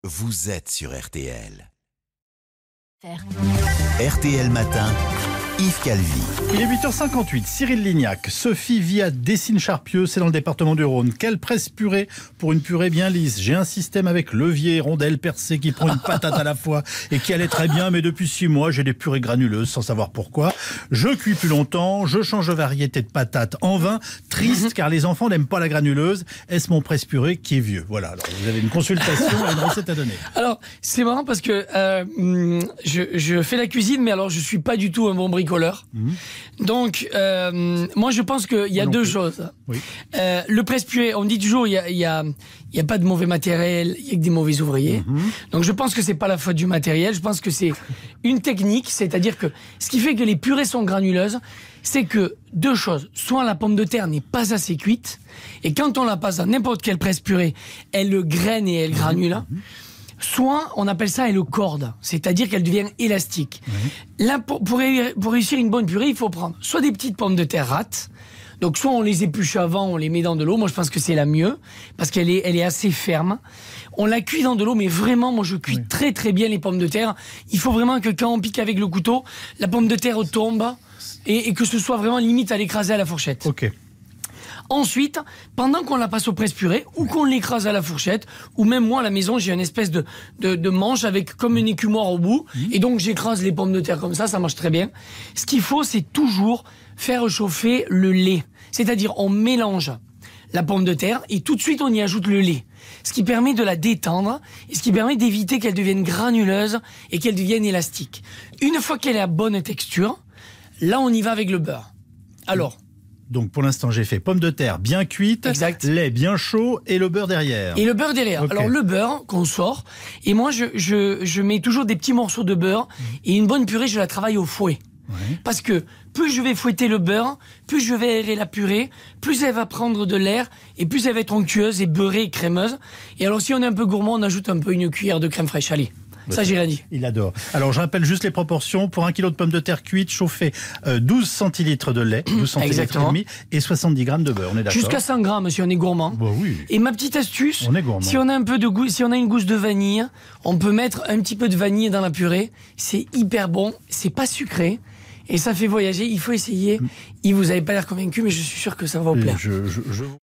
vous êtes sur RTL. RTL Matin, Yves Calvi. Il est 8h58, Cyril Lignac. Sophie vit à Dessines-Charpieu, c'est dans le département du Rhône. Quelle presse purée pour une purée bien lisse. J'ai un système avec levier, rondelle percée qui prend une patate à la fois et qui allait très bien, mais depuis 6 mois, j'ai des purées granuleuses sans savoir pourquoi. Je cuis plus longtemps, je change de variété de patates en vain. Triste car les enfants n'aiment pas la granuleuse. Est-ce mon presse purée qui est vieux? Voilà, alors vous avez une consultation et une recette à donner. Alors, c'est marrant parce que je fais la cuisine, mais alors je suis pas du tout un bon bricoleur. Donc, moi je pense qu'il y a deux choses. Oui. Le presse-purée, on dit toujours il y a pas de mauvais matériel, il y a que des mauvais ouvriers. Donc je pense que c'est pas la faute du matériel, je pense que c'est une technique, c'est-à-dire que ce qui fait que les purées sont granuleuses, c'est que deux choses. Soit la pomme de terre n'est pas assez cuite, et quand on la passe dans n'importe quelle presse-purée, elle le graine et elle granule. Soit on appelle ça elle le corde, c'est-à-dire qu'elle devient élastique. Là, pour réussir une bonne purée, il faut prendre soit des petites pommes de terre rates, donc soit on les épluche avant, on les met dans de l'eau, moi je pense que c'est la mieux, parce qu'elle est assez ferme. On la cuit dans de l'eau, mais vraiment, moi je cuis très très bien les pommes de terre. Il faut vraiment que quand on pique avec le couteau, la pomme de terre tombe et que ce soit vraiment limite à l'écraser à la fourchette. Ok. Ensuite, pendant qu'on la passe au presse-purée, ou qu'on l'écrase à la fourchette, ou même moi à la maison, j'ai une espèce de manche avec comme une écumoire au bout, et donc j'écrase les pommes de terre comme ça marche très bien. Ce qu'il faut, c'est toujours faire chauffer le lait. C'est-à-dire, on mélange la pomme de terre, et tout de suite on y ajoute le lait. Ce qui permet de la détendre, et ce qui permet d'éviter qu'elle devienne granuleuse, et qu'elle devienne élastique. Une fois qu'elle est à bonne texture, là on y va avec le beurre. Alors... Donc pour l'instant j'ai fait pommes de terre bien cuites, exact. Lait bien chaud et le beurre derrière. Et le beurre derrière. Okay. Alors le beurre qu'on sort, et moi je mets toujours des petits morceaux de beurre, et une bonne purée je la travaille au fouet. Parce que plus je vais fouetter le beurre, plus je vais aérer la purée, plus elle va prendre de l'air, et plus elle va être onctueuse et beurrée et crémeuse. Et alors si on est un peu gourmand, on ajoute un peu une cuillère de crème fraîche. Allez. Ça, j'ai rien dit. Il adore. Alors, je rappelle juste les proportions. Pour 1 kg de pommes de terre cuites, chauffez 12 centilitres de lait, 12 centilitres et demi, et 70 grammes de beurre. On est d'accord? Jusqu'à 100 grammes, si on est gourmand. Bah oui. Et ma petite astuce, on est gourmand. Si on a un peu de goût, si on a une gousse de vanille, on peut mettre un petit peu de vanille dans la purée. C'est hyper bon. C'est pas sucré. Et ça fait voyager. Il faut essayer. Vous avez pas l'air convaincu, mais je suis sûr que ça va vous plaire.